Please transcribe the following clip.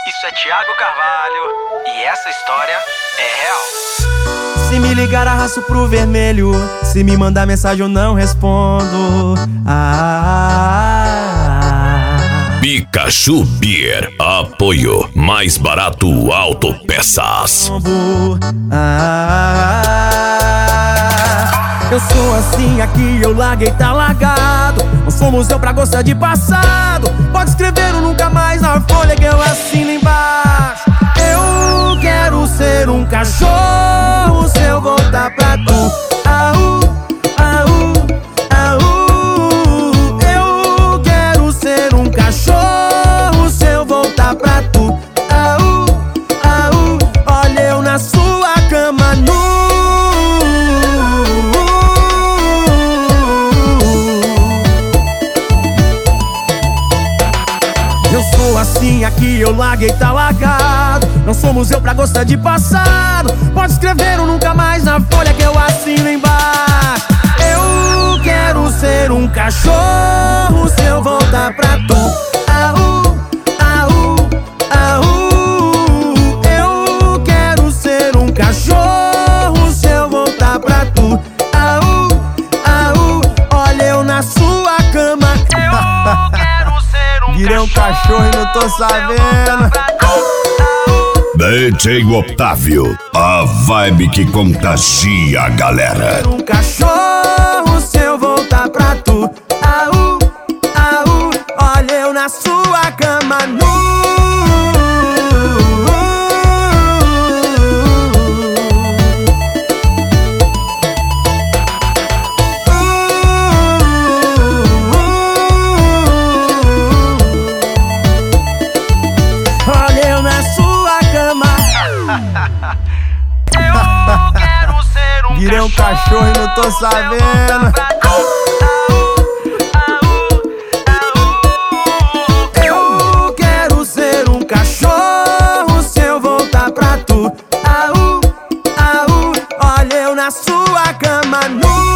Isso é Thiago Carvalho e essa história é real. Se me ligar, arrasto pro vermelho. Se me mandar mensagem, eu não respondo. Pikachu Beer, apoio mais barato autopeças. Eu sou assim, aqui eu larguei, tá largado. Não sou museu pra gostar de passado. Pode escrever um nunca mais na folha que eu assino embaixo. Eu quero ser um cachorro se eu voltar pra tu. Eu quero ser um cachorro se eu voltar pra tu. Olha eu na sua cama nu. Eu sou assim, aqui eu larguei, tá largado. Não sou museu pra gostar de passado. Pode escrever um nunca mais na folha que eu assino embaixo. Eu quero ser um cachorro se eu voltar pra tu. Eu quero ser um cachorro se eu voltar pra tu. Olha eu na sua cama. Eu quero ser um Virei um cachorro e não tô sabendo. DJ Otávio, a vibe que contagia a galera. Um cachorro se eu voltar pra tu. Olha eu na sua cama nu. Olha eu na sua cama. Eu quero ser um Virei um cachorro e não tô sabendo. Eu quero ser um cachorro se eu voltar pra tu. Olha eu na sua cama nu.